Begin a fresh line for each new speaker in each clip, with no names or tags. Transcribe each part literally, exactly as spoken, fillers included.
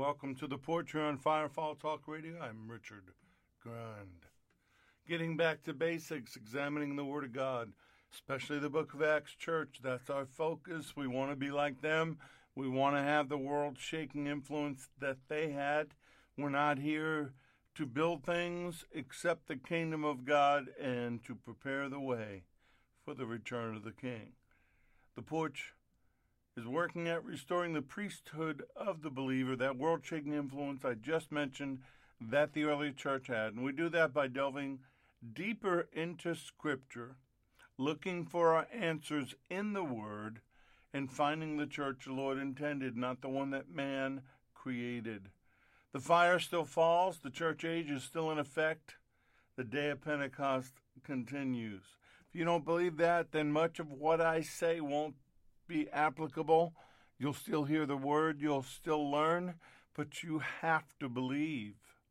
welcome to the porch here on Firefall Talk Radio. I'm Richard Grund. Getting back to basics, examining the Word of God, especially the book of Acts Church. That's our focus. We want to be like them. We want to have the world-shaking influence that they had. We're not here to build things except the kingdom of God and to prepare the way for the return of the King. The porch is working at restoring the priesthood of the believer, that world-shaking influence I just mentioned that the early church had. And we do that by delving deeper into Scripture, looking for our answers in the Word, and finding the church the Lord intended, not the one that man created. The fire still falls. The church age is still in effect. The day of Pentecost continues. If you don't believe that, then much of what I say won't be applicable. You'll still hear the word, you'll still learn, but you have to believe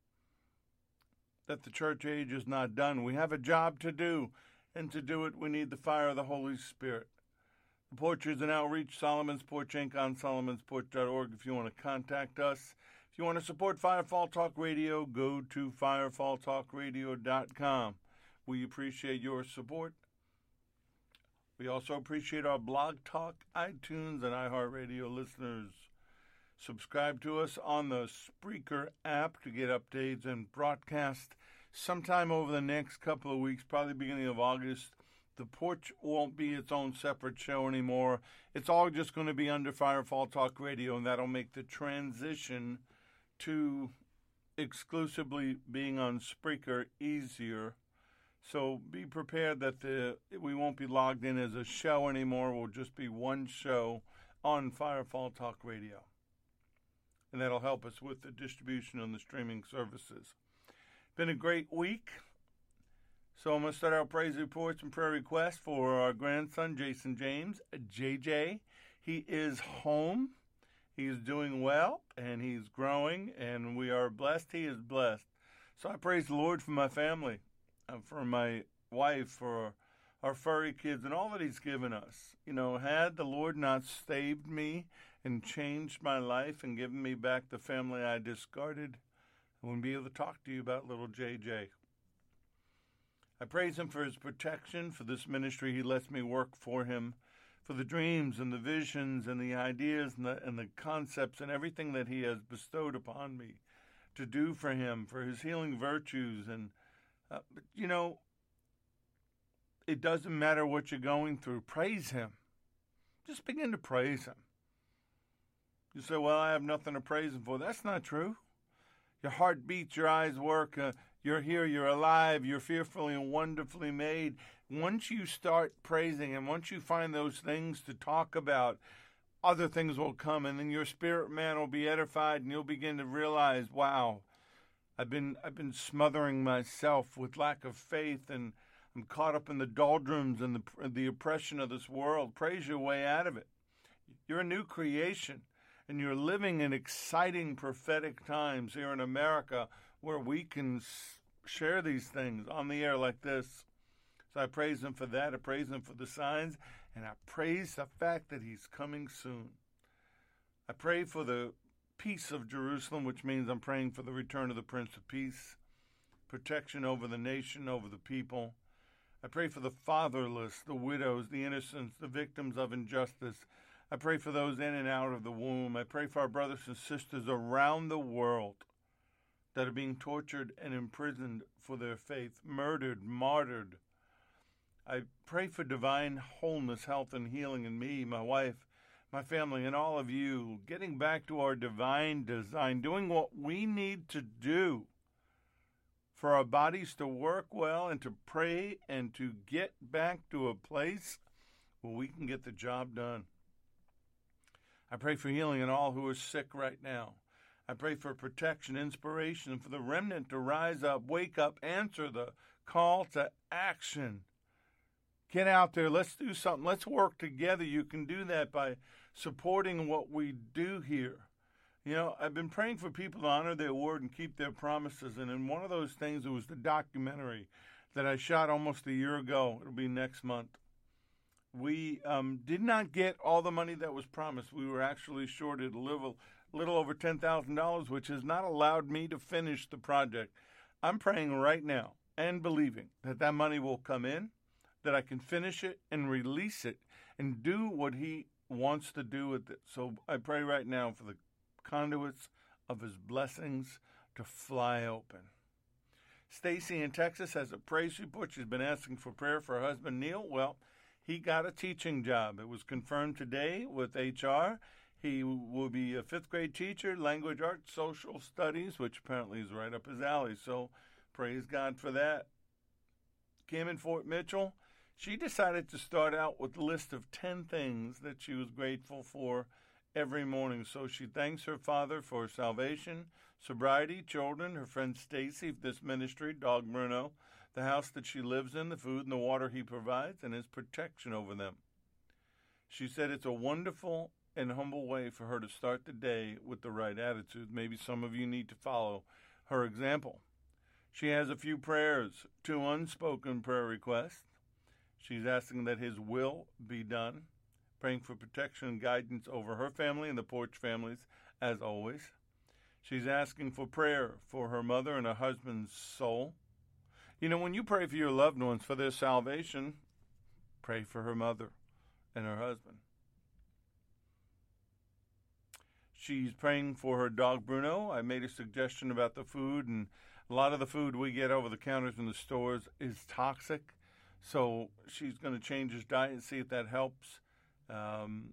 that the church age is not done. We have a job to do, and to do it we need the fire of the Holy Spirit. The porch is an outreach, Solomon's Porch Incorporated on solomons porch dot org if you want to contact us. If you want to support Firefall Talk Radio, go to firefall talk radio dot com. We appreciate your support. We also appreciate our Blog Talk, iTunes, and iHeartRadio listeners. Subscribe to us on the Spreaker app to get updates and broadcast sometime over the next couple of weeks, probably beginning of August. The porch won't be its own separate show anymore. It's all just going to be under Firefall Talk Radio, and that'll make the transition to exclusively being on Spreaker easier. So be prepared that the we won't be logged in as a show anymore. We'll just be one show on Firefall Talk Radio. And that'll help us with the distribution on the streaming services. Been a great week. So I'm going to start our praise reports and prayer requests for our grandson, Jason James, J J. He is home. He is doing well, and he's growing, and we are blessed. He is blessed. So I praise the Lord for my family. Uh, for my wife, for our furry kids, and all that he's given us. You know, had the Lord not saved me and changed my life and given me back the family I discarded, I wouldn't be able to talk to you about little J J. I praise him for his protection, for this ministry he lets me work for him, for the dreams and the visions and the ideas and the, and the concepts and everything that he has bestowed upon me to do for him, for his healing virtues. And Uh, but, you know, it doesn't matter what you're going through. Praise him. Just begin to praise him. You say, well, I have nothing to praise him for. That's not true. Your heart beats, your eyes work, uh, you're here, you're alive, you're fearfully and wonderfully made. Once you start praising him, once you find those things to talk about, other things will come, and then your spirit man will be edified, and you'll begin to realize, wow, I've been I've been smothering myself with lack of faith, and I'm caught up in the doldrums and the the oppression of this world. Praise your way out of it. You're a new creation, and you're living in exciting prophetic times here in America where we can share these things on the air like this. So I praise him for that. I praise him for the signs, and I praise the fact that he's coming soon. I pray for the peace of Jerusalem, which means I'm praying for the return of the Prince of Peace, protection over the nation, over the people. I pray for the fatherless, the widows, the innocents, the victims of injustice. I pray for those in and out of the womb. I pray for our brothers and sisters around the world that are being tortured and imprisoned for their faith, murdered, martyred. I pray for divine wholeness, health, and healing in me, my wife, my family, and all of you, getting back to our divine design, doing what we need to do for our bodies to work well and to pray and to get back to a place where we can get the job done. I pray for healing in all who are sick right now. I pray for protection, inspiration, and for the remnant to rise up, wake up, answer the call to action. Get out there. Let's do something. Let's work together. You can do that by supporting what we do here. You know, I've been praying for people to honor their word and keep their promises. And in one of those things, it was the documentary that I shot almost a year ago. It'll be next month. we um, did not get all the money that was promised. We were actually shorted a little, little over ten thousand dollars, which has not allowed me to finish the project. I'm praying right now and believing that that money will come in, that I can finish it and release it and do what he wants to do with it. So I pray right now for the conduits of his blessings to fly open. Stacy in Texas has a praise report. She's been asking for prayer for her husband, Neil. Well, he got a teaching job. It was confirmed today with H R. He will be a fifth grade teacher, language arts, social studies, which apparently is right up his alley. So praise God for that. Kim in Fort Mitchell, she decided to start out with a list of ten things that she was grateful for every morning. So she thanks her father for salvation, sobriety, children, her friend Stacy, this ministry, dog Bruno, the house that she lives in, the food and the water he provides, and his protection over them. She said it's a wonderful and humble way for her to start the day with the right attitude. Maybe some of you need to follow her example. She has a few prayers, two unspoken prayer requests. She's asking that his will be done, praying for protection and guidance over her family and the Porch families, as always. She's asking for prayer for her mother and her husband's soul. You know, when you pray for your loved ones for their salvation, pray for her mother and her husband. She's praying for her dog, Bruno. I made a suggestion about the food, and a lot of the food we get over the counters in the stores is toxic. So she's going to change his diet and see if that helps. Um,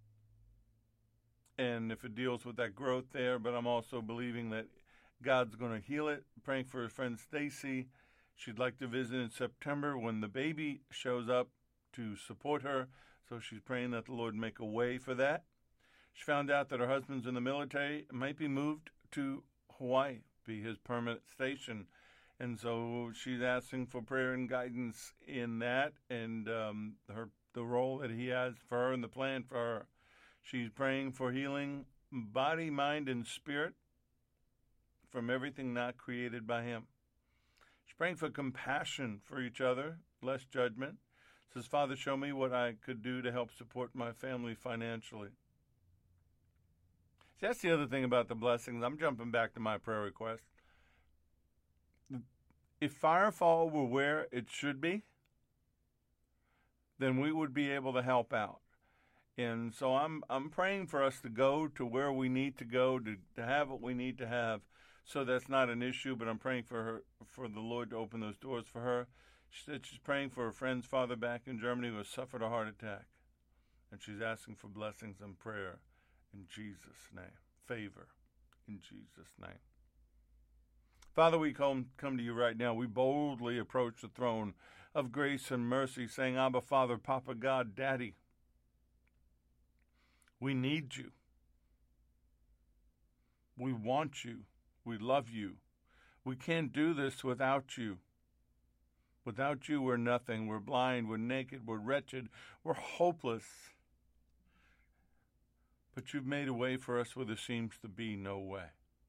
and if it deals with that growth there. But I'm also believing that God's going to heal it. Praying for her friend Stacy. She'd like to visit in September when the baby shows up to support her. So she's praying that the Lord make a way for that. She found out that her husband's in the military, might be moved to Hawaii, be his permanent station. And so she's asking for prayer and guidance in that, and um, her the role that he has for her and the plan for her. She's praying for healing, body, mind, and spirit from everything not created by him. She's praying for compassion for each other, less judgment. Says, Father, show me what I could do to help support my family financially. See, that's the other thing about the blessings. I'm jumping back to my prayer request. If Firefall were where it should be, then we would be able to help out. And so I'm I'm praying for us to go to where we need to go, to, to have what we need to have, so that's not an issue, but I'm praying for her, for the Lord to open those doors for her. She said she's praying for her friend's father back in Germany who has suffered a heart attack. And she's asking for blessings and prayer in Jesus' name. Favor in Jesus' name. Father, we come, come to you right now. We boldly approach the throne of grace and mercy, saying, Abba, Father, Papa, God, Daddy, we need you. We want you. We love you. We can't do this without you. Without you, we're nothing. We're blind. We're naked. We're wretched. We're hopeless. But you've made a way for us where there seems to be no way.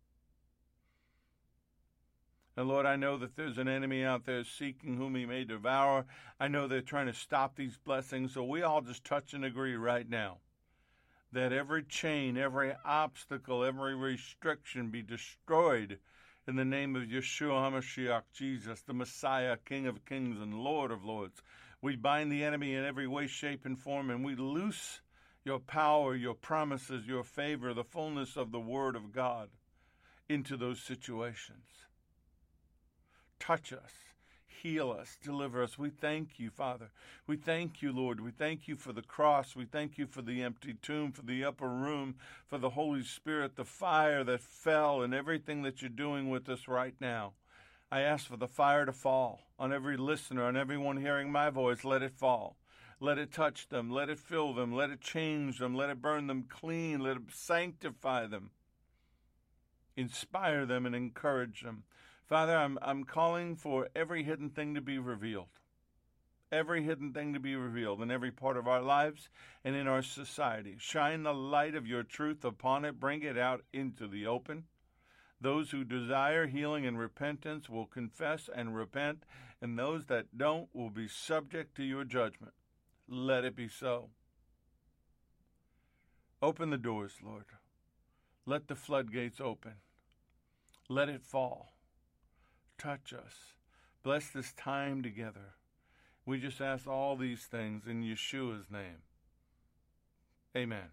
And Lord, I know that there's an enemy out there seeking whom he may devour. I know they're trying to stop these blessings. So we all just touch and agree right now that every chain, every obstacle, every restriction be destroyed in the name of Yeshua HaMashiach, Jesus, the Messiah, King of kings and Lord of lords. We bind the enemy in every way, shape, and form, and we loose your power, your promises, your favor, the fullness of the Word of God into those situations. Touch us, heal us, deliver us. We thank you, Father. We thank you, Lord. We thank you for the cross. We thank you for the empty tomb, for the upper room, for the Holy Spirit, the fire that fell, and everything that you're doing with us right now. I ask for the fire to fall on every listener, on everyone hearing my voice. Let it fall. Let it touch them. Let it fill them. Let it change them. Let it burn them clean. Let it sanctify them. Inspire them and encourage them. Father, I'm I'm calling for every hidden thing to be revealed. Every hidden thing to be revealed in every part of our lives and in our society. Shine the light of your truth upon it. Bring it out into the open. Those who desire healing and repentance will confess and repent, and those that don't will be subject to your judgment. Let it be so. Open the doors, Lord. Let the floodgates open. Let it fall. Touch us. Bless this time together. We just ask all these things in Yeshua's name. Amen.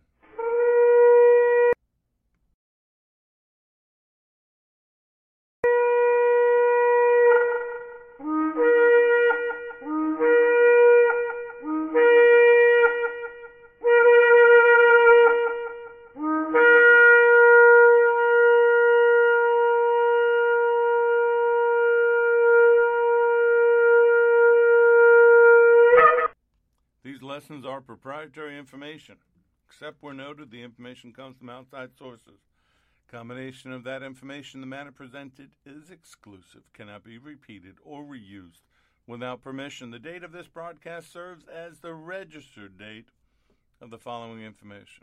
These lessons are proprietary information. Except where noted, the information comes from outside sources. Combination of that information, the matter presented is exclusive, cannot be repeated or reused without permission. The date of this broadcast serves as the registered date of the following information.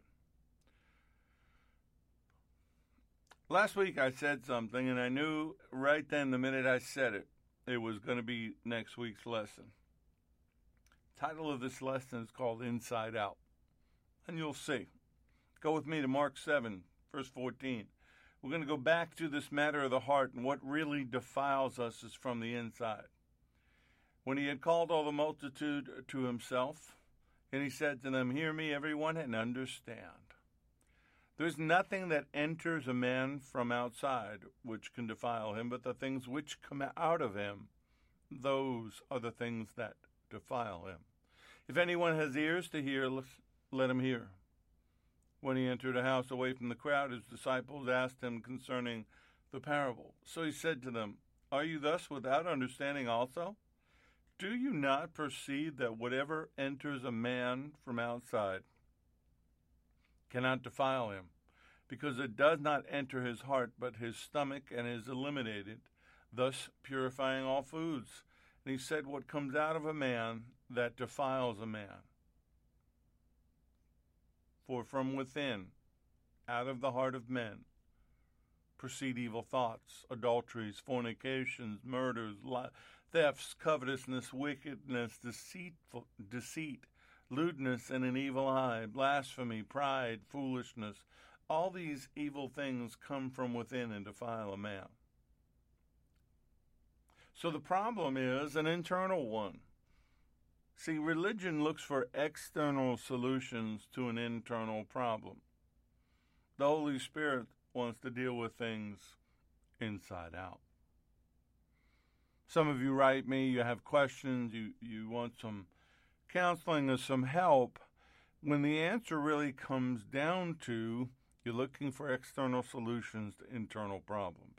Last week I said something, and I knew right then, the minute I said it, it was going to be next week's lesson. Title of this lesson is called Inside Out. And you'll see. Go with me to Mark seven, verse fourteen. We're going to go back to this matter of the heart, and what really defiles us is from the inside. When he had called all the multitude to himself, and he said to them, "Hear me, everyone, and understand. There's nothing that enters a man from outside which can defile him, but the things which come out of him, those are the things that defile him. If anyone has ears to hear, let him hear." When he entered a house away from the crowd, his disciples asked him concerning the parable. So he said to them, "Are you thus without understanding also? Do you not perceive that whatever enters a man from outside cannot defile him, because it does not enter his heart, but his stomach, and is eliminated, thus purifying all foods? And he said, what comes out of a man, that defiles a man. For from within, out of the heart of men, proceed evil thoughts, adulteries, fornications, murders, li- thefts, covetousness, wickedness, deceitful, deceit, lewdness, and an evil eye, blasphemy, pride, foolishness. All these evil things come from within and defile a man. So the problem is an internal one. See, religion looks for external solutions to an internal problem. The Holy Spirit wants to deal with things inside out. Some of you write me, you have questions, you, you want some counseling or some help, when the answer really comes down to you're looking for external solutions to internal problems.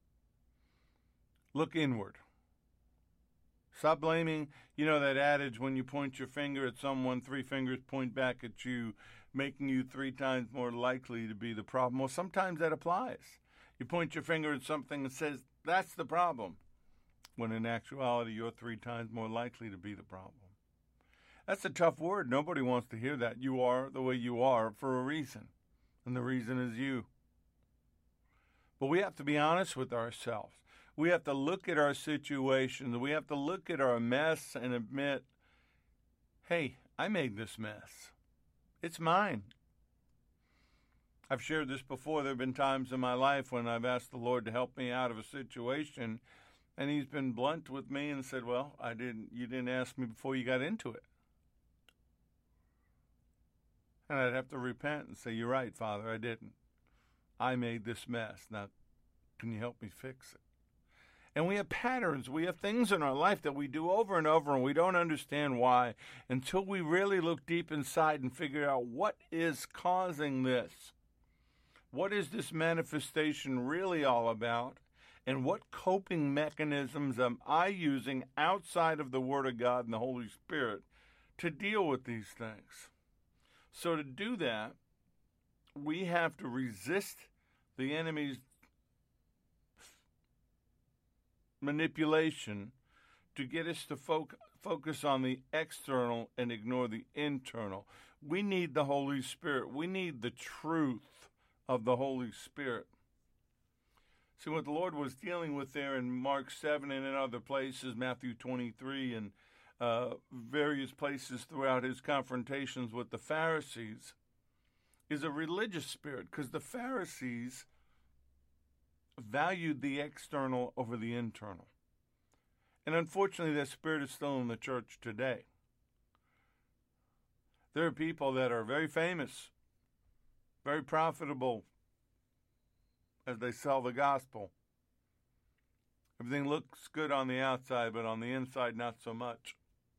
Look inward. Stop blaming, you know that adage, when you point your finger at someone, three fingers point back at you, making you three times more likely to be the problem. Well, sometimes that applies. You point your finger at something and says, that's the problem, when in actuality, you're three times more likely to be the problem. That's a tough word. Nobody wants to hear that. You are the way you are for a reason, and the reason is you. But we have to be honest with ourselves. We have to look at our situations. We have to look at our mess and admit, hey, I made this mess. It's mine. I've shared this before. There have been times in my life when I've asked the Lord to help me out of a situation, and he's been blunt with me and said, well, I didn't. you didn't ask me before you got into it. And I'd have to repent and say, you're right, Father, I didn't. I made this mess. Now, can you help me fix it? And we have patterns, we have things in our life that we do over and over, and we don't understand why until we really look deep inside and figure out what is causing this. What is this manifestation really all about? And what coping mechanisms am I using outside of the Word of God and the Holy Spirit to deal with these things? So to do that, we have to resist the enemy's manipulation to get us to fo- focus on the external and ignore the internal. We need the Holy Spirit. We need the truth of the Holy Spirit. See, what the Lord was dealing with there in Mark seven and in other places, Matthew twenty-three and uh, various places throughout his confrontations with the Pharisees is a religious spirit, because the Pharisees valued the external over the internal. And unfortunately, that spirit is still in the church today. There are people that are very famous, very profitable as they sell the gospel. Everything looks good on the outside, but on the inside, not so much.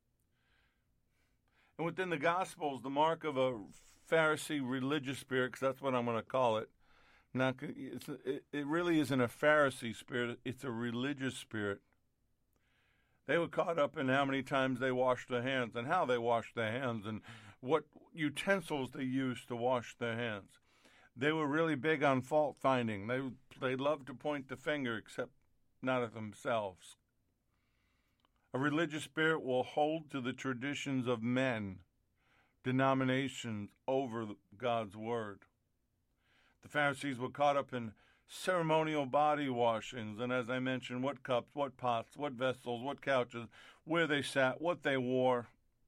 And within the Gospels, the mark of a Pharisee religious spirit, because that's what I'm going to call it, not, it's, it, it really isn't a Pharisee spirit, it's a religious spirit. They were caught up in how many times they washed their hands and how they washed their hands and what utensils they used to wash their hands. They were really big on fault finding. They they loved to point the finger, except not at themselves. A religious spirit will hold to the traditions of men, denominations, over God's word. The Pharisees were caught up in ceremonial body washings, and as I mentioned, what cups, what pots, what vessels, what couches, where they sat, what they wore.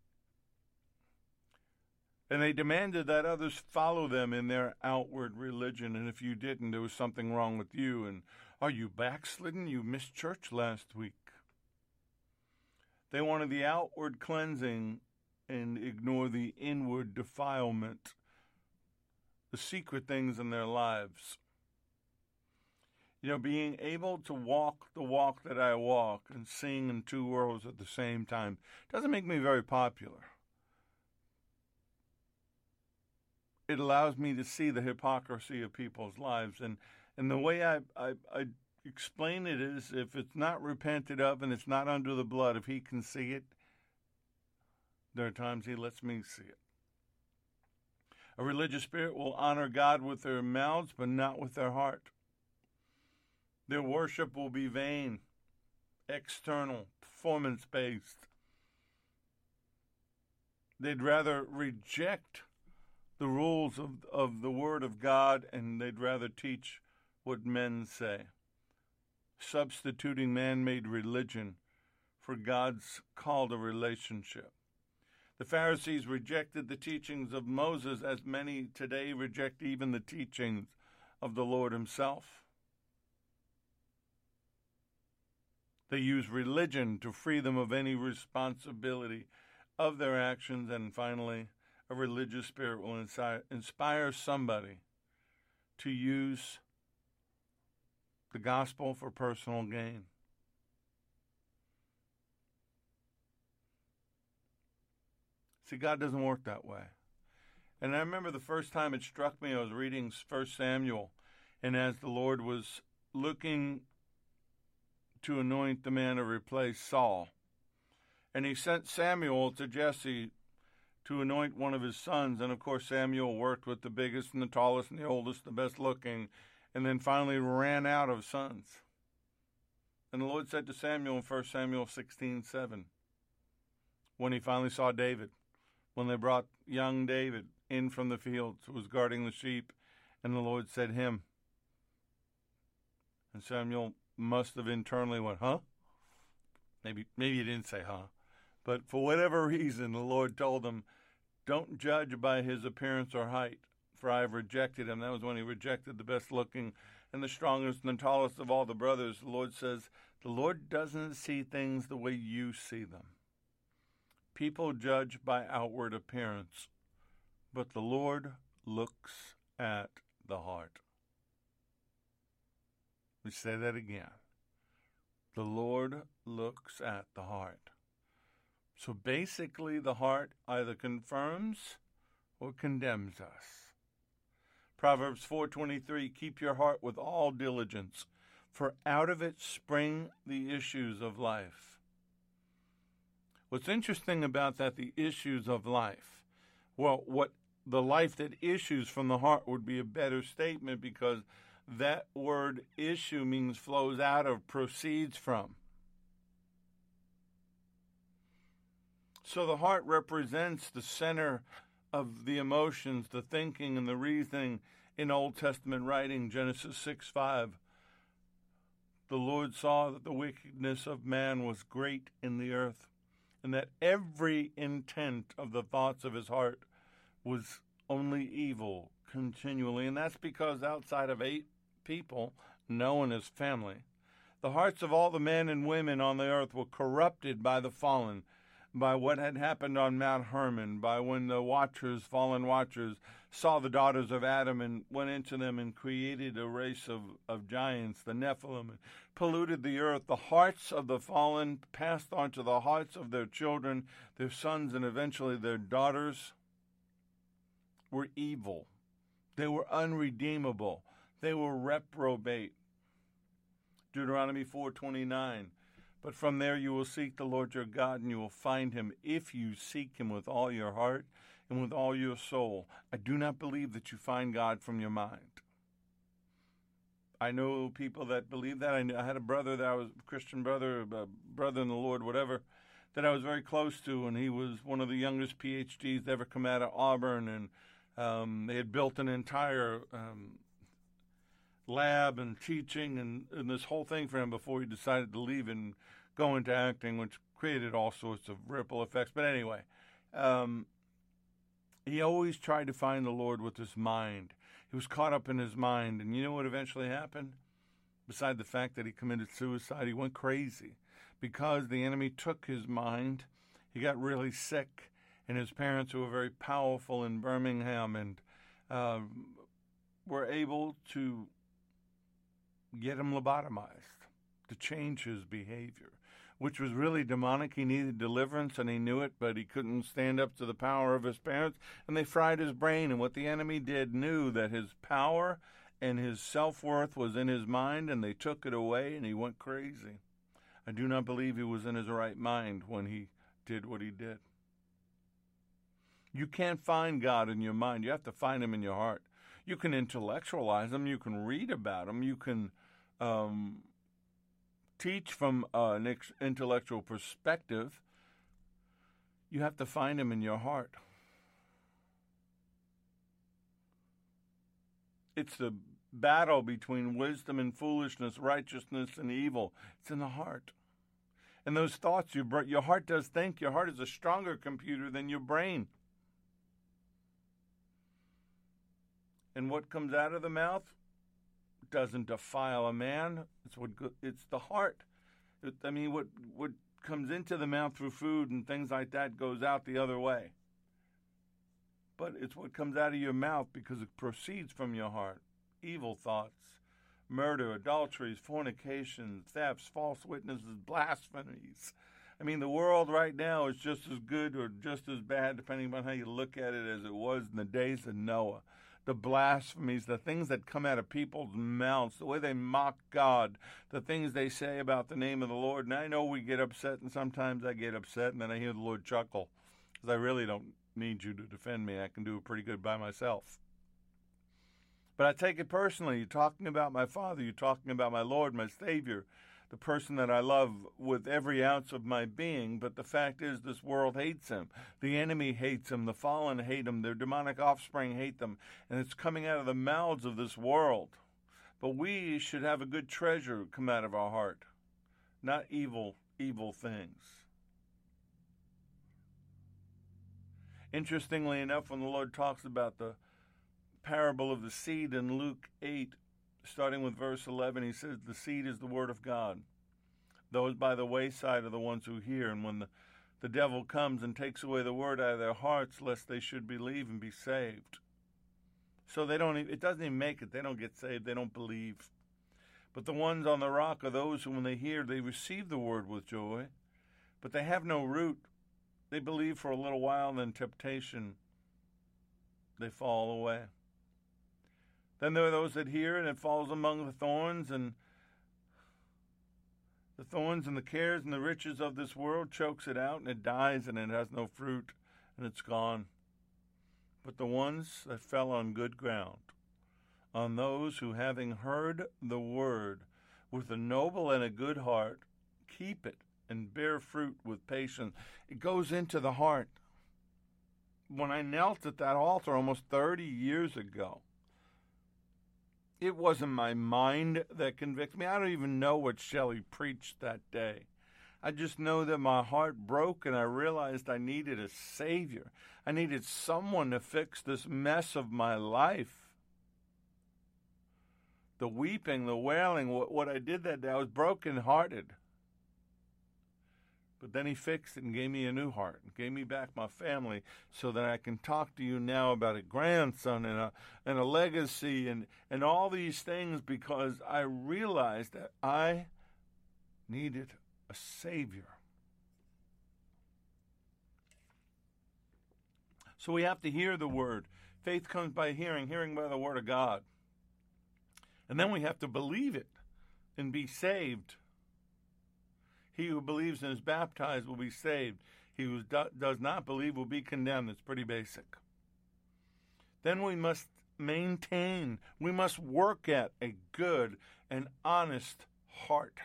And they demanded that others follow them in their outward religion, and if you didn't, there was something wrong with you. And are you backslidden? You missed church last week. They wanted the outward cleansing and ignore the inward defilement, the secret things in their lives. You know, being able to walk the walk that I walk and sing in two worlds at the same time doesn't make me very popular. It allows me to see the hypocrisy of people's lives. And, and the way I, I, I explain it is, if it's not repented of and it's not under the blood, if he can see it, there are times he lets me see it. A religious spirit will honor God with their mouths, but not with their heart. Their worship will be vain, external, performance-based. They'd rather reject the rules of, of the Word of God, and they'd rather teach what men say, substituting man-made religion for God's call to relationship. The Pharisees rejected the teachings of Moses, as many today reject even the teachings of the Lord himself. They use religion to free them of any responsibility of their actions, and finally, a religious spirit will inspire somebody to use the gospel for personal gain. See, God doesn't work that way. And I remember the first time it struck me, I was reading First Samuel, and as the Lord was looking to anoint the man to replace Saul, and he sent Samuel to Jesse to anoint one of his sons. And of course, Samuel worked with the biggest and the tallest and the oldest, the best looking, and then finally ran out of sons. And the Lord said to Samuel in First Samuel sixteen seven, when he finally saw David, when they brought young David in from the fields, who was guarding the sheep, and the Lord said, him. And Samuel must have internally went, huh? Maybe, maybe he didn't say, huh? But for whatever reason, the Lord told him, don't judge by his appearance or height, for I have rejected him. That was when he rejected the best looking and the strongest and the tallest of all the brothers. The Lord says, the Lord doesn't see things the way you see them. People judge by outward appearance, but the Lord looks at the heart. We say that again. The Lord looks at the heart. So basically, the heart either confirms or condemns us. Proverbs four twenty-three, keep your heart with all diligence, for out of it spring the issues of life. What's interesting about that, the issues of life, well, what the life that issues from the heart would be a better statement, because that word issue means flows out of, proceeds from. So the heart represents the center of the emotions, the thinking, and the reasoning in Old Testament writing. Genesis six five. The Lord saw that the wickedness of man was great in the earth, and that every intent of the thoughts of his heart was only evil continually. And that's because outside of eight people, Noah and his family, the hearts of all the men and women on the earth were corrupted by the fallen, by what had happened on Mount Hermon, by when the watchers, fallen watchers, saw the daughters of Adam and went into them and created a race of, of giants, the Nephilim, and polluted the earth. The hearts of the fallen passed on to the hearts of their children, their sons, and eventually their daughters were evil. They were unredeemable. They were reprobate. Deuteronomy four twenty-nine. But from there you will seek the Lord your God, and you will find him if you seek him with all your heart and with all your soul. I do not believe that you find God from your mind. I know people that believe that. I, knew, I had a brother that I was, a Christian brother, a brother in the Lord, whatever, that I was very close to, and he was one of the youngest P H Ds to ever come out of Auburn, and um, they had built an entire um, lab and teaching and, and this whole thing for him before he decided to leave and go into acting, which created all sorts of ripple effects. But anyway, um, he always tried to find the Lord with his mind. He was caught up in his mind. And you know what eventually happened? Beside the fact that he committed suicide, he went crazy because the enemy took his mind. He got really sick, and his parents, who were very powerful in Birmingham, and uh, were able to get him lobotomized to change his behavior, which was really demonic. He needed deliverance, and he knew it, but he couldn't stand up to the power of his parents, and they fried his brain. And what the enemy did, knew that his power and his self-worth was in his mind, and they took it away, and he went crazy. I do not believe he was in his right mind when he did what he did. You can't find God in your mind. You have to find him in your heart. You can intellectualize him. You can read about him. You can um, teach from uh, an ex- intellectual perspective. You have to find him in your heart. It's the battle between wisdom and foolishness, righteousness and evil. It's in the heart. And those thoughts, your, your heart does think. Your heart is a stronger computer than your brain. And what comes out of the mouth doesn't defile a man. It's what it's the heart. It, I mean, what what comes into the mouth through food and things like that goes out the other way. But it's what comes out of your mouth because it proceeds from your heart. Evil thoughts, murder, adulteries, fornication, thefts, false witnesses, blasphemies. I mean, the world right now is just as good or just as bad, depending on how you look at it, as it was in the days of Noah. The blasphemies, the things that come out of people's mouths, the way they mock God, the things they say about the name of the Lord. And I know we get upset, and sometimes I get upset, and then I hear the Lord chuckle, because I really don't need you to defend me. I can do it pretty good by myself. But I take it personally. You're talking about my Father. You're talking about my Lord, my Savior, the person that I love with every ounce of my being. But the fact is, this world hates him. The enemy hates him. The fallen hate him. Their demonic offspring hate them. And it's coming out of the mouths of this world. But we should have a good treasure come out of our heart, not evil, evil things. Interestingly enough, when the Lord talks about the parable of the seed in Luke eight, starting with verse eleven, he says, the seed is the word of God. Those by the wayside are the ones who hear, and when the, the devil comes and takes away the word out of their hearts, lest they should believe and be saved. So they don't, it doesn't even make it. They don't get saved. They don't believe. But the ones on the rock are those who, when they hear, they receive the word with joy, but they have no root. They believe for a little while, and then temptation, they fall away. Then there are those that hear, and it falls among the thorns, and the thorns and the cares and the riches of this world chokes it out, and it dies, and it has no fruit, and it's gone. But the ones that fell on good ground, on those who, having heard the word with a noble and a good heart, keep it and bear fruit with patience. It goes into the heart. When I knelt at that altar almost thirty years ago, it wasn't my mind that convicted me. I don't even know what Shelley preached that day. I just know that my heart broke and I realized I needed a Savior. I needed someone to fix this mess of my life. The weeping, the wailing, what, what I did that day, I was brokenhearted. But then he fixed it and gave me a new heart, and gave me back my family so that I can talk to you now about a grandson and a, and a legacy and, and all these things, because I realized that I needed a Savior. So we have to hear the Word. Faith comes by hearing, hearing by the Word of God. And then we have to believe it and be saved. He who believes and is baptized will be saved. He who do, does not believe will be condemned. It's pretty basic. Then we must maintain, we must work at a good and honest heart.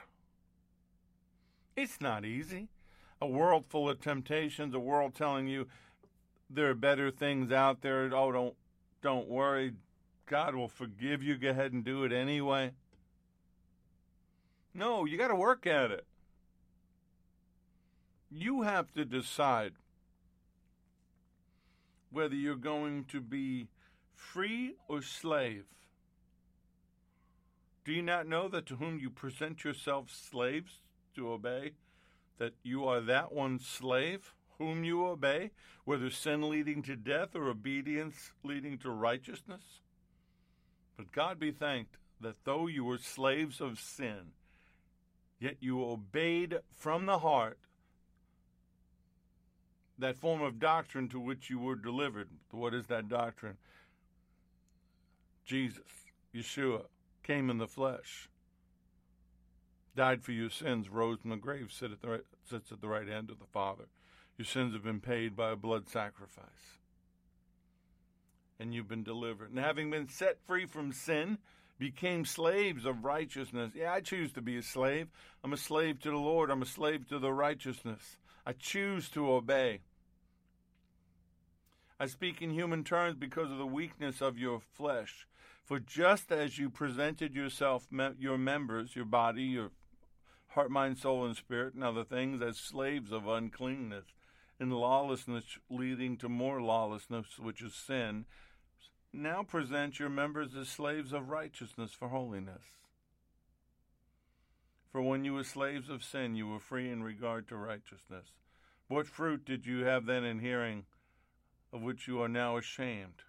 It's not easy. A world full of temptations, a world telling you there are better things out there. Oh, don't, don't worry. God will forgive you. Go ahead and do it anyway. No, you got to work at it. You have to decide whether you're going to be free or slave. Do you not know that to whom you present yourselves slaves to obey, that you are that one slave whom you obey, whether sin leading to death or obedience leading to righteousness? But God be thanked that though you were slaves of sin, yet you obeyed from the heart that form of doctrine to which you were delivered. What is that doctrine? Jesus, Yeshua, came in the flesh, died for your sins, rose from the grave, sit at the right, sits at the right hand of the Father. Your sins have been paid by a blood sacrifice. And you've been delivered. And having been set free from sin, became slaves of righteousness. Yeah, I choose to be a slave. I'm a slave to the Lord. I'm a slave to the righteousness. I choose to obey. I speak in human terms because of the weakness of your flesh. For just as you presented yourself, your members, your body, your heart, mind, soul, and spirit, and other things, as slaves of uncleanness, and lawlessness leading to more lawlessness, which is sin, now present your members as slaves of righteousness for holiness. For when you were slaves of sin, you were free in regard to righteousness. What fruit did you have then in hearing, of which you are now ashamed?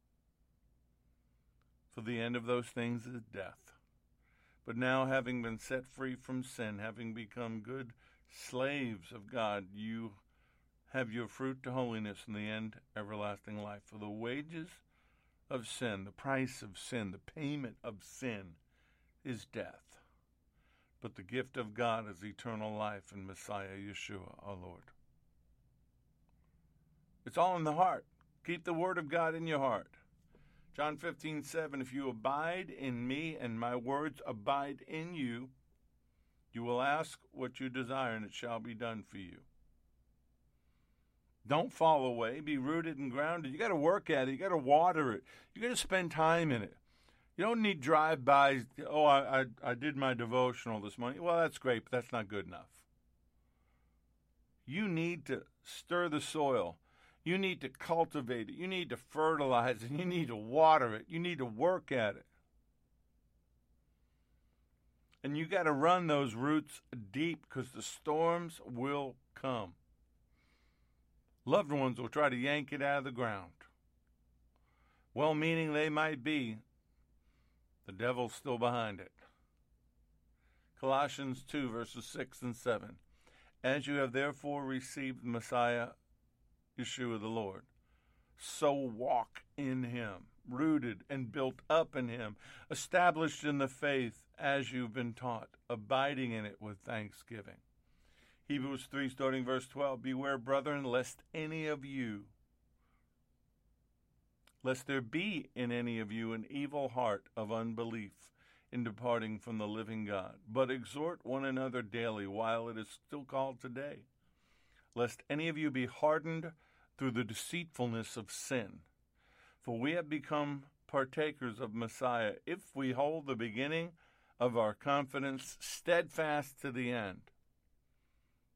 For the end of those things is death. But now, having been set free from sin, having become good slaves of God, you have your fruit to holiness, in the end, everlasting life. For the wages of sin, the price of sin, the payment of sin is death. But the gift of God is eternal life in Messiah Yeshua, our Lord. It's all in the heart. Keep the word of God in your heart. John fifteen seven, if you abide in me and my words abide in you, you will ask what you desire and it shall be done for you. Don't fall away. Be rooted and grounded. You got to work at it. You got to water it. You got to spend time in it. You don't need drive-bys. Oh, I, I I did my devotional this morning. Well, that's great, but that's not good enough. You need to stir the soil. You need to cultivate it. You need to fertilize it. You need to water it. You need to work at it. And you got to run those roots deep, because the storms will come. Loved ones will try to yank it out of the ground. Well-meaning they might be, the devil's still behind it. Colossians two, verses six and seven. As you have therefore received Messiah, Yeshua the Lord, so walk in him, rooted and built up in him, established in the faith as you've been taught, abiding in it with thanksgiving. Hebrews three, starting verse twelve, beware, brethren, lest any of you, lest there be in any of you an evil heart of unbelief in departing from the living God. But exhort one another daily while it is still called today, lest any of you be hardened through the deceitfulness of sin. For we have become partakers of Messiah if we hold the beginning of our confidence steadfast to the end.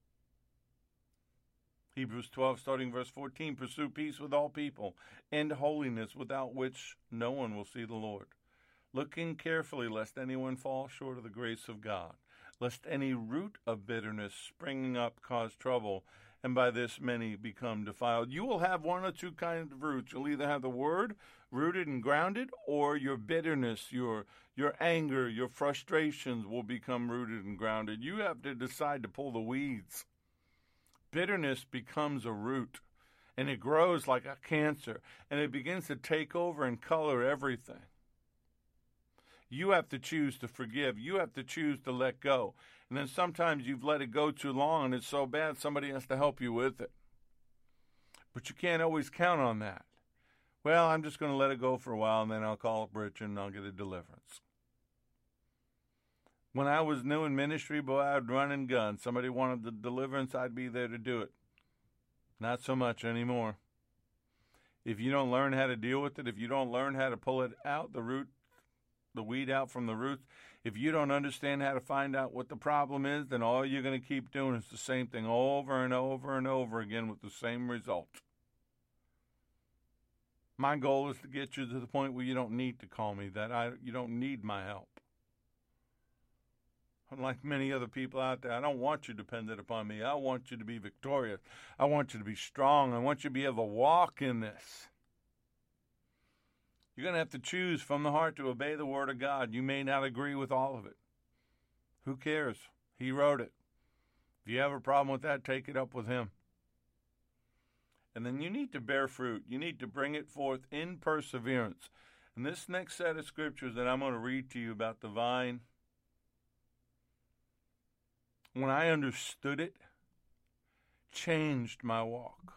Hebrews twelve, starting verse fourteen, pursue peace with all people and holiness, without which no one will see the Lord. Looking carefully lest anyone fall short of the grace of God, lest any root of bitterness springing up cause trouble, and by this many become defiled. You will have one or two kinds of roots. You'll either have the word rooted and grounded, or your bitterness, your your anger, your frustrations will become rooted and grounded. You have to decide to pull the weeds. Bitterness becomes a root, and it grows like a cancer, and it begins to take over and color everything. You have to choose to forgive. You have to choose to let go. And then sometimes you've let it go too long, and it's so bad somebody has to help you with it. But you can't always count on that. Well, I'm just going to let it go for a while, and then I'll call up Rich, and I'll get a deliverance. When I was new in ministry, boy, I'd run and gun. Somebody wanted the deliverance, I'd be there to do it. Not so much anymore. If you don't learn how to deal with it, if you don't learn how to pull it out, the root, the weed out from the roots, if you don't understand how to find out what the problem is, then all you're going to keep doing is the same thing over and over and over again with the same result. My goal is to get you to the point where you don't need to call me, that I you don't need my help. Unlike many other people out there, I don't want you dependent upon me. I want you to be victorious. I want you to be strong. I want you to be able to walk in this. You're going to have to choose from the heart to obey the Word of God. You may not agree with all of it. Who cares? He wrote it. If you have a problem with that, take it up with Him. And then you need to bear fruit. You need to bring it forth in perseverance. And this next set of scriptures that I'm going to read to you about the vine, when I understood it, changed my walk.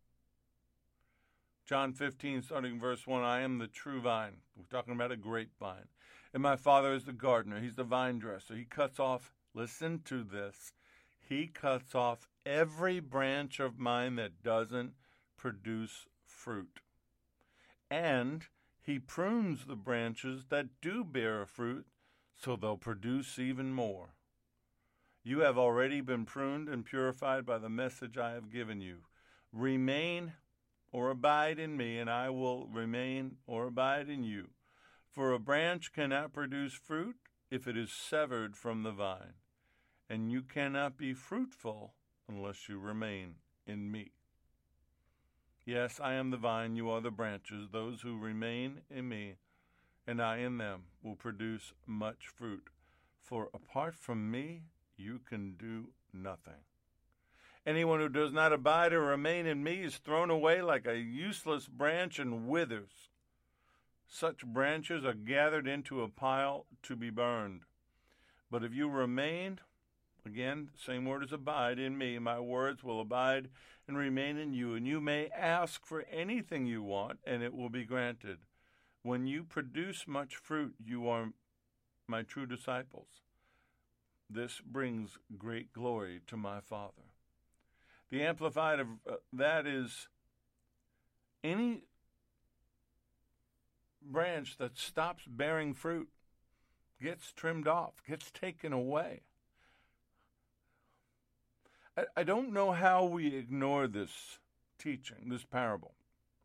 John fifteen, starting verse one, I am the true vine. We're talking about a grapevine. And my Father is the gardener. He's the vine dresser. He cuts off, listen to this, He cuts off every branch of mine that doesn't produce fruit. And He prunes the branches that do bear fruit, so they'll produce even more. You have already been pruned and purified by the message I have given you. Remain or abide in me, and I will remain or abide in you. For a branch cannot produce fruit if it is severed from the vine, and you cannot be fruitful unless you remain in me. Yes, I am the vine, you are the branches. Those who remain in me, and I in them, will produce much fruit. For apart from me, you can do nothing. Anyone who does not abide or remain in me is thrown away like a useless branch and withers. Such branches are gathered into a pile to be burned. But if you remain, again, same word as abide, in me, my words will abide and remain in you, and you may ask for anything you want, and it will be granted. When you produce much fruit, you are my true disciples. This brings great glory to my Father. The Amplified of uh, that is, any branch that stops bearing fruit gets trimmed off, gets taken away. I, I don't know how we ignore this teaching, this parable.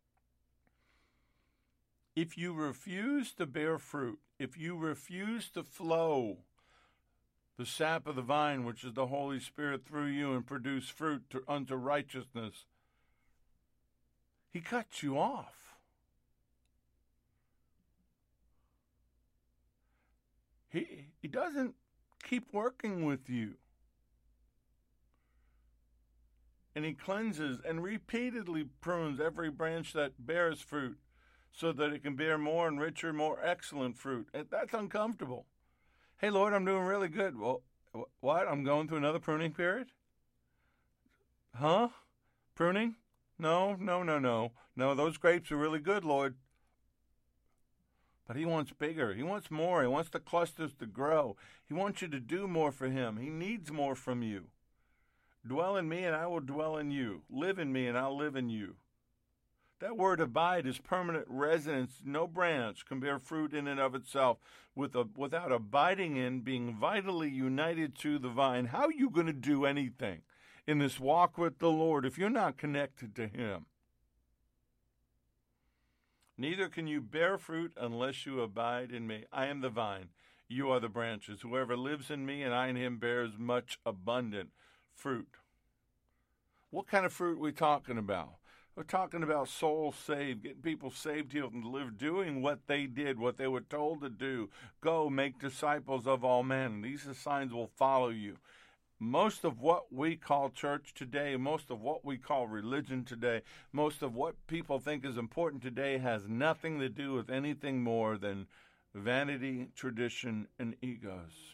If you refuse to bear fruit, if you refuse to flow the sap of the vine, which is the Holy Spirit, through you and produce fruit to, unto righteousness, He cuts you off. He, he doesn't keep working with you. And He cleanses and repeatedly prunes every branch that bears fruit so that it can bear more and richer, more excellent fruit. And that's uncomfortable. Hey, Lord, I'm doing really good. Well, what? I'm going through another pruning period? Huh? Pruning? No, no, no, no. No, those grapes are really good, Lord. But He wants bigger. He wants more. He wants the clusters to grow. He wants you to do more for Him. He needs more from you. Dwell in me, and I will dwell in you. Live in me, and I'll live in you. That word abide is permanent residence. No branch can bear fruit in and of itself with a, without abiding in, being vitally united to the vine. How are you going to do anything in this walk with the Lord, if you're not connected to Him, neither can you bear fruit unless you abide in me. I am the vine, you are the branches. Whoever lives in me and I in him bears much abundant fruit. What kind of fruit are we talking about? We're talking about souls saved, getting people saved, healed, and delivered, doing what they did, what they were told to do. Go make disciples of all men. These signs will follow you. Most of what we call church today, most of what we call religion today, most of what people think is important today has nothing to do with anything more than vanity, tradition, and egos.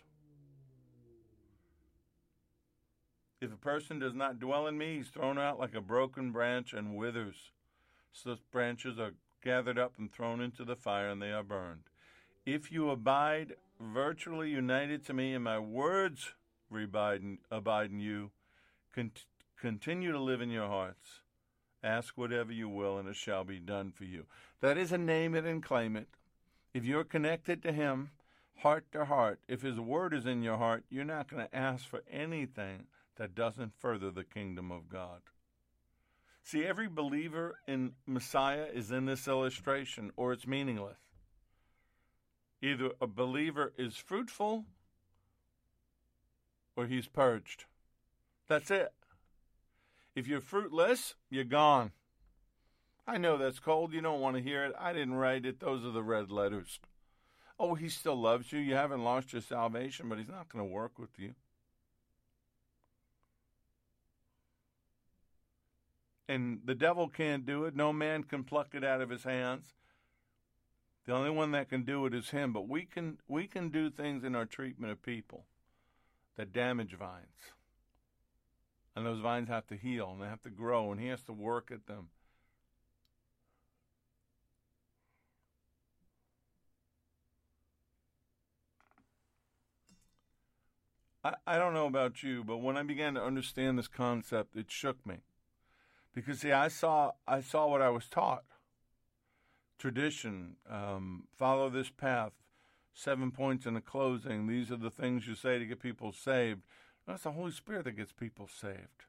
If a person does not dwell in me, he's thrown out like a broken branch and withers. So those branches are gathered up and thrown into the fire, and they are burned. If you abide virtually united to me, and my words abide in, abide in you, con- continue to live in your hearts. Ask whatever you will, and it shall be done for you. That is a name it and claim it. If you're connected to Him, heart to heart, if His word is in your heart, you're not going to ask for anything that doesn't further the kingdom of God. See, every believer in Messiah is in this illustration, or it's meaningless. Either a believer is fruitful, or he's purged. That's it. If you're fruitless, you're gone. I know that's cold. You don't want to hear it. I didn't write it. Those are the red letters. Oh, He still loves you. You haven't lost your salvation, but He's not going to work with you. And the devil can't do it. No man can pluck it out of his hands. The only one that can do it is Him. But we can we can do things in our treatment of people that damage vines. And those vines have to heal, and they have to grow, and He has to work at them. I, I don't know about you, but when I began to understand this concept, it shook me. Because, see, I saw I saw what I was taught. Tradition, um, follow this path, seven points in the closing. These are the things you say to get people saved. That's the Holy Spirit that gets people saved.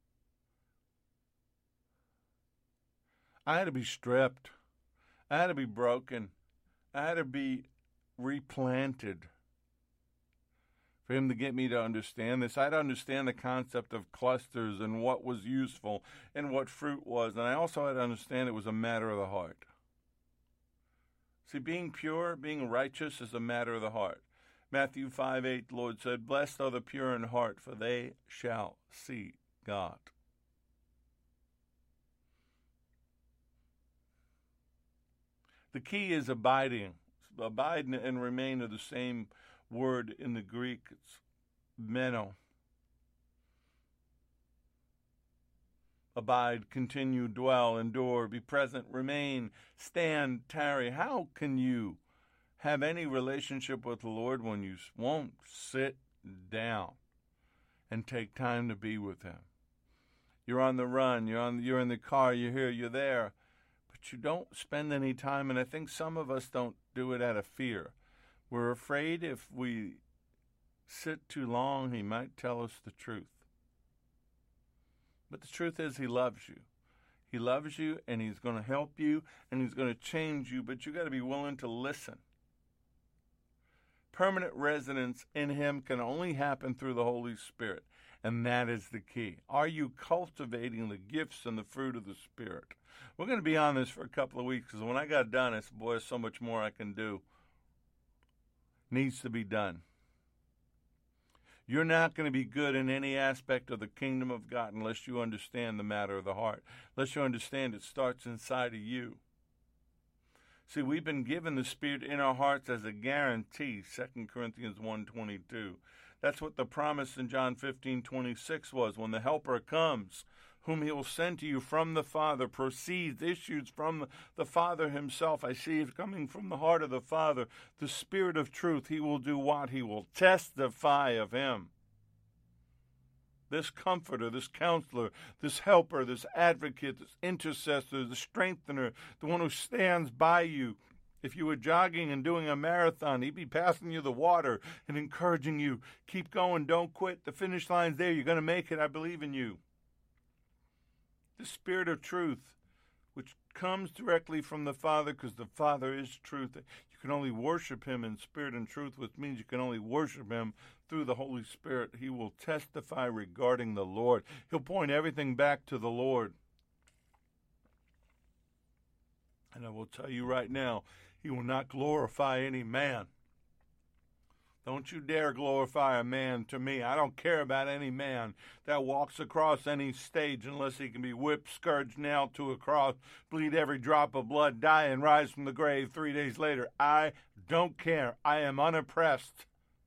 I had to be stripped. I had to be broken. I had to be replanted for Him to get me to understand this. I had to understand the concept of clusters and what was useful and what fruit was. And I also had to understand it was a matter of the heart. See, being pure, being righteous is a matter of the heart. Matthew five eight, the Lord said, "Blessed are the pure in heart, for they shall see God." The key is abiding. Abide and remain are the same word in the Greek. It's meno. Abide, continue, dwell, endure, be present, remain, stand, tarry. How can you have any relationship with the Lord when you won't sit down and take time to be with Him? You're on the run, you're on, you're in the car, you're here, you're there, but you don't spend any time, and I think some of us don't do it out of fear. We're afraid if we sit too long, He might tell us the truth. But the truth is, He loves you. He loves you, and He's going to help you, and He's going to change you, but you got to be willing to listen. Permanent residence in Him can only happen through the Holy Spirit, and that is the key. Are you cultivating the gifts and the fruit of the Spirit? We're going to be on this for a couple of weeks, because when I got done, I said, boy, there's so much more I can do. Needs to be done. You're not going to be good in any aspect of the kingdom of God unless you understand the matter of the heart, unless you understand it starts inside of you. See, we've been given the Spirit in our hearts as a guarantee, Second Corinthians one twenty-two. That's what the promise in John fifteen twenty-six was. When the Helper comes, whom He will send to you from the Father, proceeds, issues from the Father Himself. I see it coming from the heart of the Father, the Spirit of truth. He will do what? He will testify of Him. This comforter, this counselor, this helper, this advocate, this intercessor, the strengthener, the one who stands by you If you were jogging and doing a marathon, he'd be passing you the water and encouraging you. Keep going, don't quit. The finish line's there. You're going to make it. I believe in you. The Spirit of truth, which comes directly from the Father, because the Father is truth. You can only worship him in spirit and truth, which means you can only worship him through the Holy Spirit. He will testify regarding the Lord. He'll point everything back to the Lord. And I will tell you right now, he will not glorify any man. Don't you dare glorify a man to me. I don't care about any man that walks across any stage unless he can be whipped, scourged, nailed to a cross, bleed every drop of blood, die, and rise from the grave three days later. I don't care. I am unoppressed.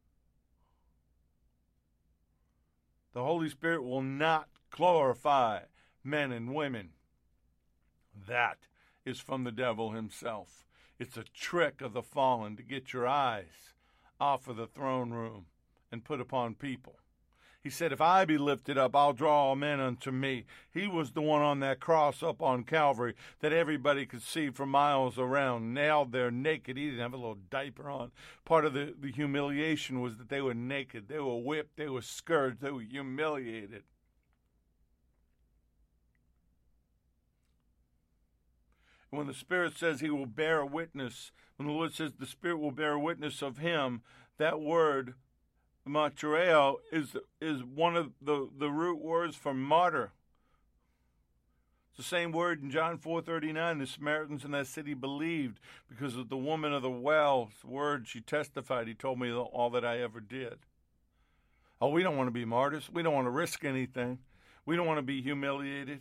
The Holy Spirit will not glorify men and women. That is from the devil himself. It's a trick of the fallen to get your eyes off of the throne room and put upon people. He said, if I be lifted up, I'll draw all men unto me. He was the one on that cross up on Calvary that everybody could see for miles around, nailed there naked. He didn't have a little diaper on. Part of the, the humiliation was that they were naked. They were whipped. They were scourged. They were humiliated. When the Spirit says he will bear witness, when the Lord says the Spirit will bear witness of him, that word, martyreo, is is one of the, the root words for martyr. It's the same word in John four thirty-nine. The Samaritans in that city believed because of the woman of the well's word. She testified. He told me all that I ever did. Oh, we don't want to be martyrs. We don't want to risk anything. We don't want to be humiliated.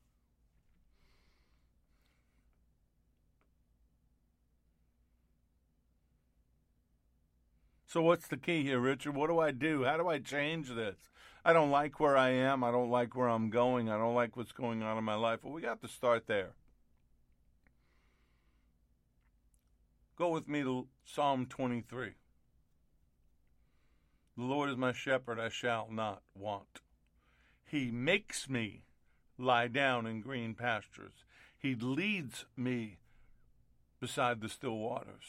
So what's the key here, Richard? What do I do? How do I change this? I don't like where I am. I don't like where I'm going. I don't like what's going on in my life. Well, we got to start there. Go with me to Psalm twenty-three. The Lord is my shepherd, I shall not want. He makes me lie down in green pastures. He leads me beside the still waters.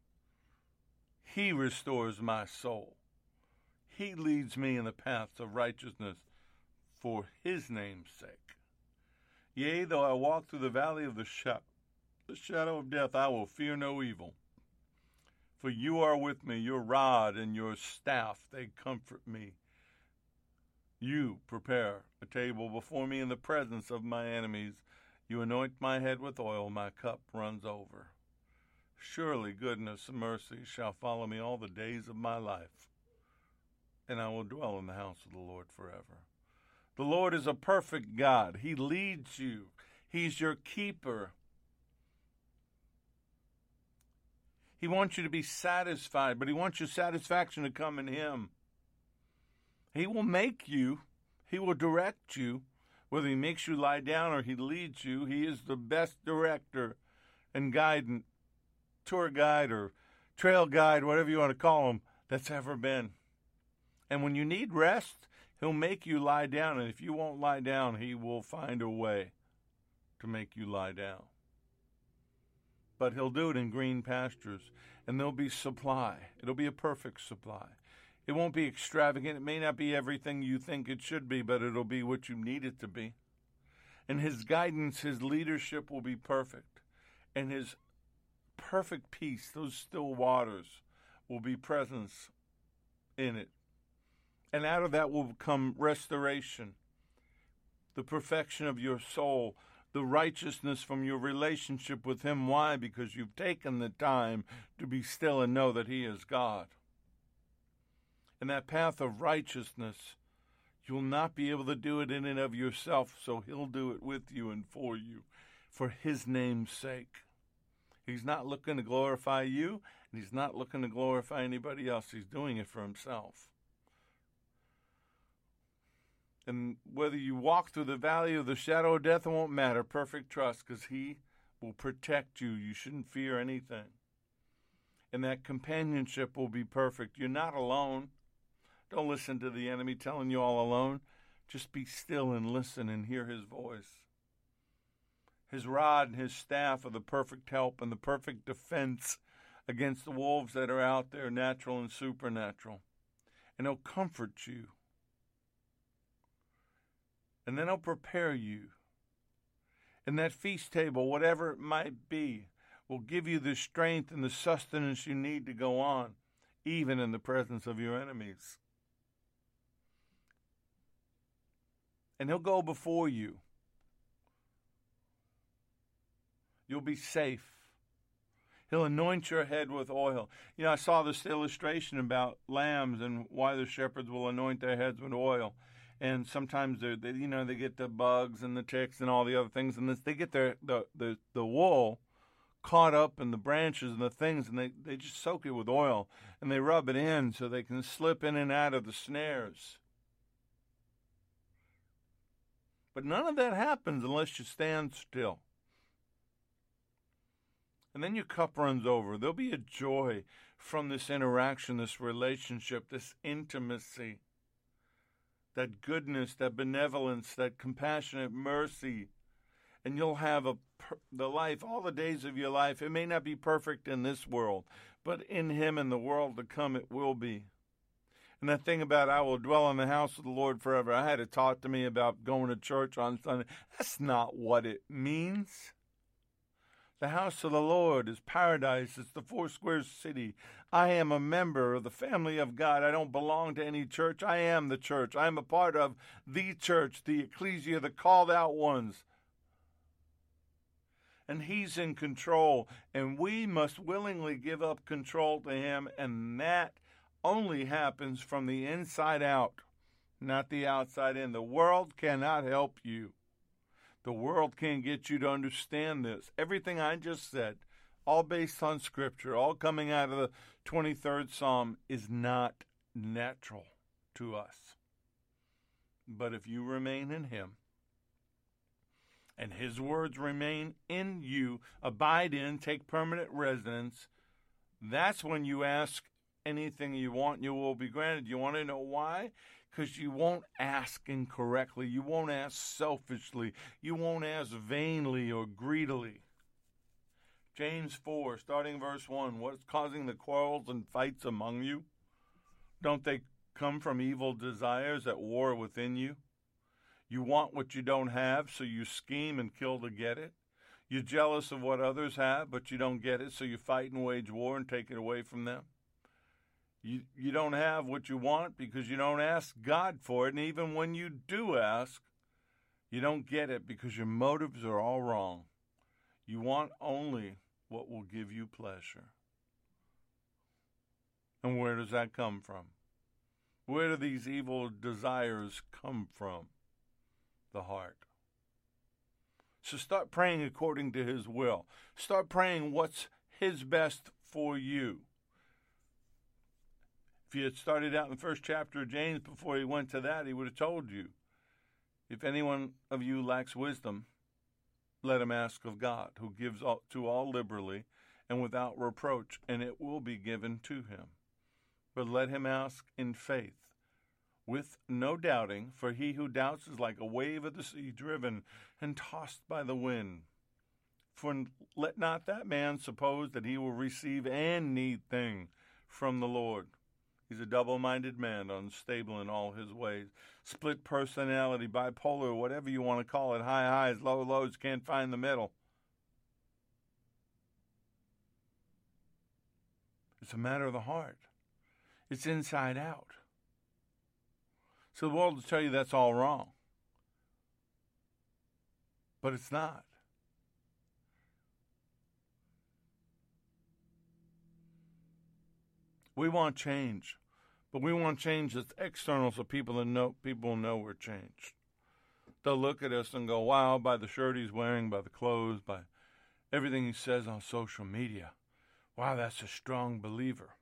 He restores my soul. He leads me in the paths of righteousness for his name's sake. Yea, though I walk through the valley of the, sh- the shadow of death, I will fear no evil. For you are with me, your rod and your staff, they comfort me. You prepare a table before me in the presence of my enemies. You anoint my head with oil, my cup runs over. Surely goodness and mercy shall follow me all the days of my life, and I will dwell in the house of the Lord forever. The Lord is a perfect God. He leads you. He's your keeper. He wants you to be satisfied, but he wants your satisfaction to come in him. He will make you. He will direct you. Whether he makes you lie down or he leads you, he is the best director and guidance. Tour guide or trail guide, whatever you want to call him, that's ever been. And when you need rest, he'll make you lie down. And if you won't lie down, he will find a way to make you lie down. But he'll do it in green pastures, and there'll be supply. It'll be a perfect supply. It won't be extravagant. It may not be everything you think it should be, but it'll be what you need it to be. And his guidance, his leadership will be perfect. And his perfect peace, those still waters, will be presence in it. And out of that will come restoration, the perfection of your soul, the righteousness from your relationship with him. Why? Because you've taken the time to be still and know that he is God. And that path of righteousness, you'll not be able to do it in and of yourself, so he'll do it with you and for you, for his name's sake. He's not looking to glorify you, and he's not looking to glorify anybody else. He's doing it for himself. And whether you walk through the valley of the shadow of death, it won't matter. Perfect trust, because he will protect you. You shouldn't fear anything. And that companionship will be perfect. You're not alone. Don't listen to the enemy telling you all alone. Just be still and listen and hear his voice. His rod and his staff are the perfect help and the perfect defense against the wolves that are out there, natural and supernatural. And he'll comfort you. And then he'll prepare you. And that feast table, whatever it might be, will give you the strength and the sustenance you need to go on, even in the presence of your enemies. And he'll go before you. You'll be safe. He'll anoint your head with oil. You know, I saw this illustration about lambs and why the shepherds will anoint their heads with oil. And sometimes they, they you know, they get the bugs and the ticks and all the other things, and this, they get their the, the the wool caught up in the branches and the things, and they, they just soak it with oil, and they rub it in so they can slip in and out of the snares. But none of that happens unless you stand still. And then your cup runs over. There'll be a joy from this interaction, this relationship, this intimacy, that goodness, that benevolence, that compassionate mercy. And you'll have a the life, all the days of your life. It may not be perfect in this world, but in him and the world to come it will be. And that thing about I will dwell in the house of the Lord forever. I had it taught to me about going to church on Sunday. That's not what it means. The house of the Lord is paradise. It's the four square city. I am a member of the family of God. I don't belong to any church. I am the church. I am a part of the church, the ecclesia, the called out ones. And he's in control, and we must willingly give up control to him, and that only happens from the inside out, not the outside in. The world cannot help you. The world can't get you to understand this. Everything I just said, all based on Scripture, all coming out of the twenty-third Psalm, is not natural to us. But if you remain in him, and his words remain in you, abide in, take permanent residence, that's when you ask anything you want, you will be granted. You want to know why? Because you won't ask incorrectly. You won't ask selfishly. You won't ask vainly or greedily. James four, starting verse one, what's causing the quarrels and fights among you? Don't they come from evil desires at war within you? You want what you don't have, so you scheme and kill to get it. You're jealous of what others have, but you don't get it, so you fight and wage war and take it away from them. You you don't have what you want because you don't ask God for it, and even when you do ask, you don't get it because your motives are all wrong. You want only what will give you pleasure. And where does that come from? Where do these evil desires come from? The heart. So start praying according to his will. Start praying what's his best for you. If he had started out in the first chapter of James before he went to that, he would have told you, if anyone of you lacks wisdom, let him ask of God, who gives all, to all liberally and without reproach, and it will be given to him. But let him ask in faith, with no doubting, for he who doubts is like a wave of the sea driven and tossed by the wind. For let not that man suppose that he will receive any thing from the Lord. He's a double-minded man, unstable in all his ways. Split personality, bipolar, whatever you want to call it, high highs, low lows, can't find the middle. It's a matter of the heart. It's inside out. So the world will tell you that's all wrong. But it's not. We want change. But we want change that's external so people that know people know we're changed. They'll look at us and go, wow, by the shirt he's wearing, by the clothes, by everything he says on social media. Wow, that's a strong believer.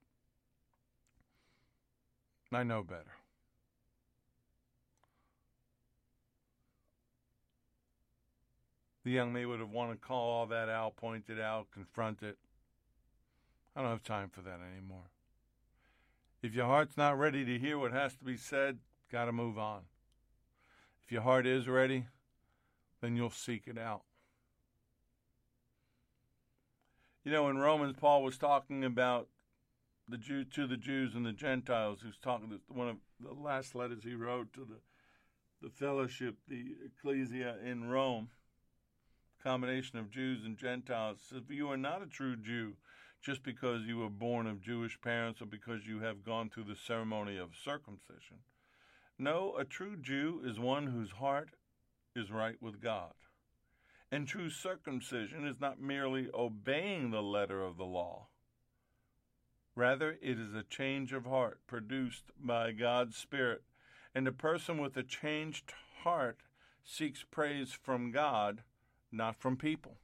I know better. The young man would have wanted to call all that out, point it out, confront it. I don't have time for that anymore. If your heart's not ready to hear what has to be said, got to move on. If your heart is ready, then you'll seek it out. You know, in Romans, Paul was talking about the Jew to the Jews and the Gentiles. He was talking one of the last letters he wrote to the the fellowship, the ecclesia in Rome, combination of Jews and Gentiles. Says, you are not a true Jew just because you were born of Jewish parents or because you have gone through the ceremony of circumcision. No, a true Jew is one whose heart is right with God. And true circumcision is not merely obeying the letter of the law. Rather, it is a change of heart produced by God's Spirit. And a person with a changed heart seeks praise from God, not from people.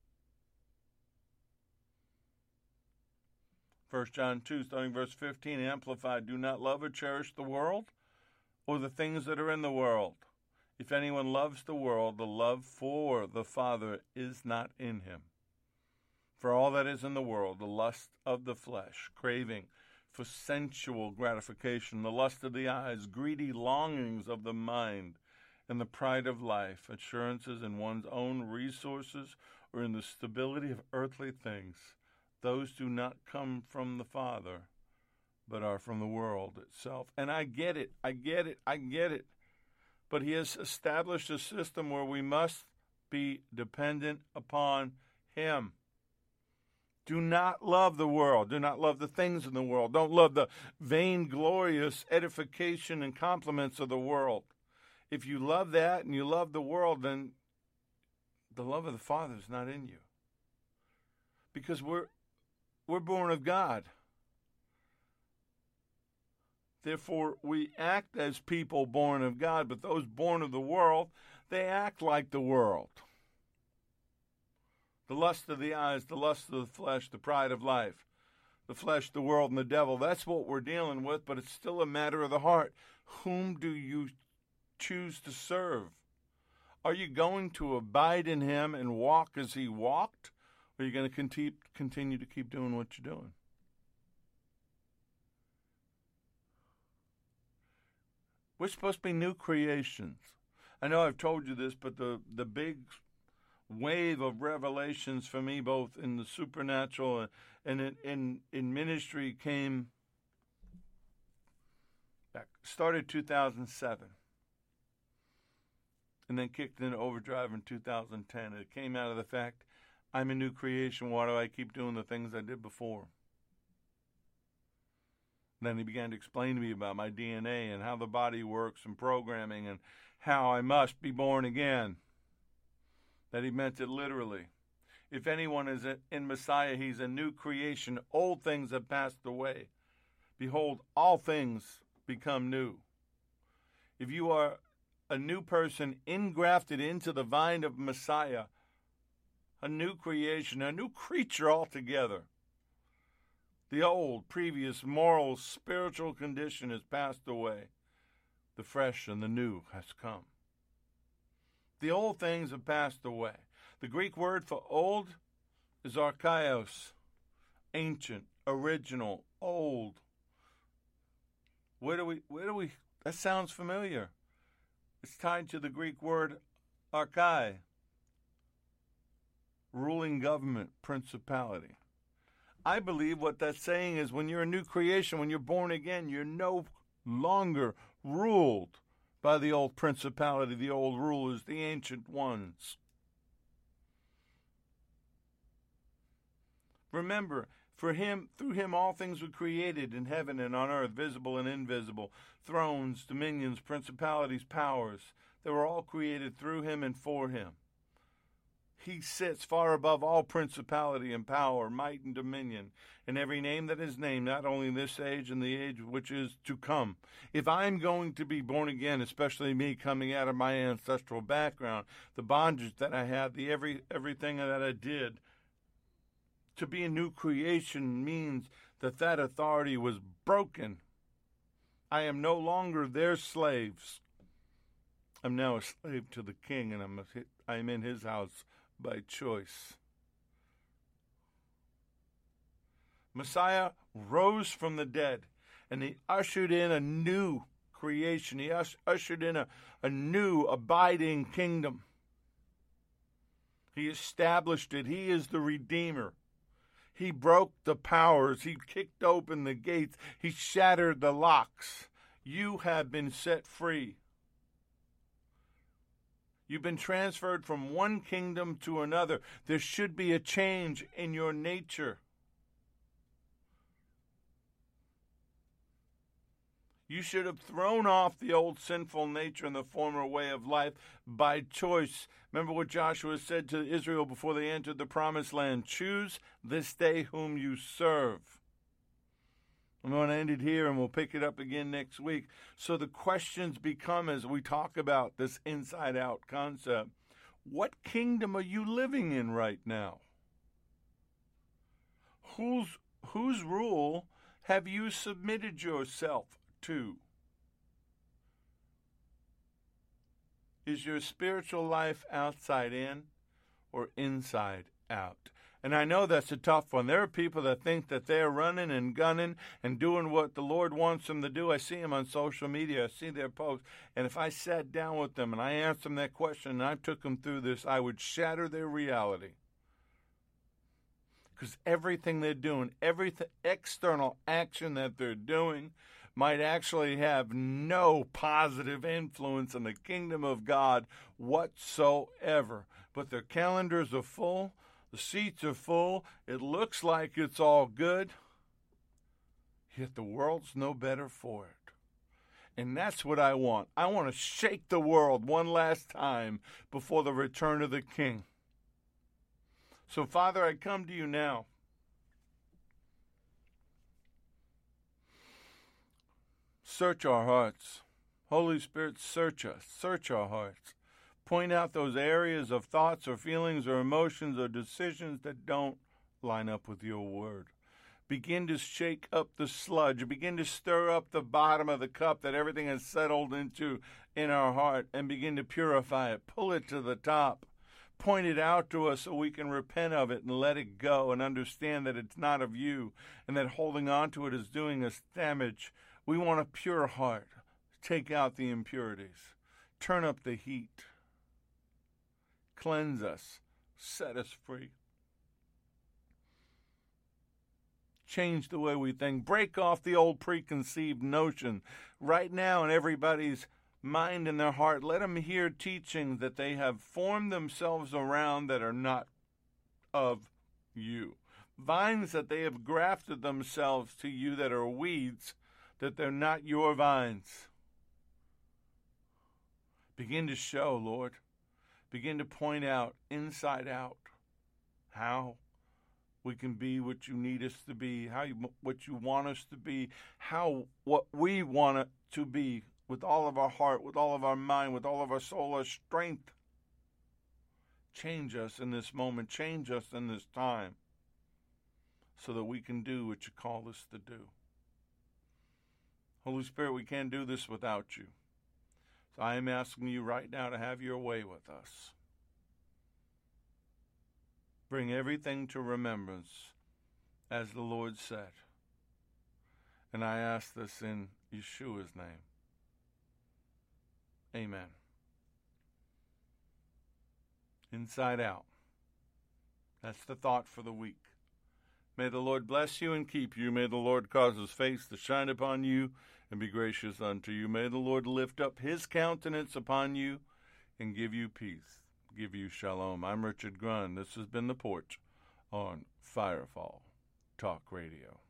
First John two, starting verse fifteen, Amplified, do not love or cherish the world or the things that are in the world. If anyone loves the world, the love for the Father is not in him. For all that is in the world, the lust of the flesh, craving for sensual gratification, the lust of the eyes, greedy longings of the mind, and the pride of life, assurances in one's own resources or in the stability of earthly things, those do not come from the Father, but are from the world itself. And I get it, I get it, I get it. But he has established a system where we must be dependent upon him. Do not love the world. Do not love the things in the world. Don't love the vainglorious edification and compliments of the world. If you love that and you love the world, then the love of the Father is not in you. Because we're we're born of God. Therefore, we act as people born of God, but those born of the world, they act like the world. The lust of the eyes, the lust of the flesh, the pride of life, the flesh, the world, and the devil. That's what we're dealing with, but it's still a matter of the heart. Whom do you choose to serve? Are you going to abide in him and walk as he walked? Or are you going to continue to keep doing what you're doing? We're supposed to be new creations. I know I've told you this, but the, the big wave of revelations for me, both in the supernatural and in, in, in ministry, came back, started two thousand seven, and then kicked into overdrive in two thousand ten. It came out of the fact, I'm a new creation. Why do I keep doing the things I did before? Then he began to explain to me about my D N A and how the body works and programming and how I must be born again. That he meant it literally. If anyone is in Messiah, he's a new creation. Old things have passed away. Behold, all things become new. If you are a new person engrafted into the vine of Messiah, a new creation, a new creature altogether, the old, previous, moral, spiritual condition has passed away. The fresh and the new has come. The old things have passed away. The Greek word for old is archaios, ancient, original, old. Where do we, where do we, that sounds familiar. It's tied to the Greek word archai, ruling government, principality. I believe what that's saying is when you're a new creation, when you're born again, you're no longer ruled by the old principality, the old rulers, the ancient ones. Remember, for him, through him all things were created in heaven and on earth, visible and invisible, thrones, dominions, principalities, powers. They were all created through him and for him. He sits far above all principality and power, might and dominion, and every name that is named, not only in this age and the age which is to come. If I'm going to be born again, especially me coming out of my ancestral background, the bondage that I had, the every everything that I did, to be a new creation means that that authority was broken. I am no longer their slaves. I'm now a slave to the King, and I'm a, I'm in his house by choice. Messiah rose from the dead, and he ushered in a new creation. He us- ushered in a, a new abiding kingdom. He established it. He is the Redeemer. He broke the powers. He kicked open the gates. He shattered the locks. You have been set free. You've been transferred from one kingdom to another. There should be a change in your nature. You should have thrown off the old sinful nature and the former way of life by choice. Remember what Joshua said to Israel before they entered the promised land. Choose this day whom you serve. I'm going to end it here, and we'll pick it up again next week. So the questions become, as we talk about this inside-out concept, what kingdom are you living in right now? Whose, whose rule have you submitted yourself to? Is your spiritual life outside in or inside out? And I know that's a tough one. There are people that think that they're running and gunning and doing what the Lord wants them to do. I see them on social media. I see their posts. And if I sat down with them and I asked them that question and I took them through this, I would shatter their reality. Because everything they're doing, every external action that they're doing might actually have no positive influence in the kingdom of God whatsoever. But their calendars are full. The seats are full. It looks like it's all good. Yet the world's no better for it. And that's what I want. I want to shake the world one last time before the return of the King. So, Father, I come to you now. Search our hearts. Holy Spirit, search us. Search our hearts. Point out those areas of thoughts or feelings or emotions or decisions that don't line up with your word. Begin to shake up the sludge. Begin to stir up the bottom of the cup that everything has settled into in our heart and begin to purify it. Pull it to the top. Point it out to us so we can repent of it and let it go and understand that it's not of you and that holding on to it is doing us damage. We want a pure heart. Take out the impurities. Turn up the heat. Cleanse us. Set us free. Change the way we think. Break off the old preconceived notion. Right now in everybody's mind and their heart, let them hear teachings that they have formed themselves around that are not of you. Vines that they have grafted themselves to you that are weeds, that they're not your vines. Begin to show, Lord. Begin to point out, inside out, how we can be what you need us to be, how you, what you want us to be, how what we want it to be with all of our heart, with all of our mind, with all of our soul, our strength. Change us in this moment. Change us in this time so that we can do what you call us to do. Holy Spirit, we can't do this without you. So I am asking you right now to have your way with us. Bring everything to remembrance, as the Lord said. And I ask this in Yeshua's name. Amen. Inside out. That's the thought for the week. May the Lord bless you and keep you. May the Lord cause his face to shine upon you and be gracious unto you. May the Lord lift up his countenance upon you and give you peace, give you shalom. I'm Richard Grund. This has been The Porch on Firefall Talk Radio.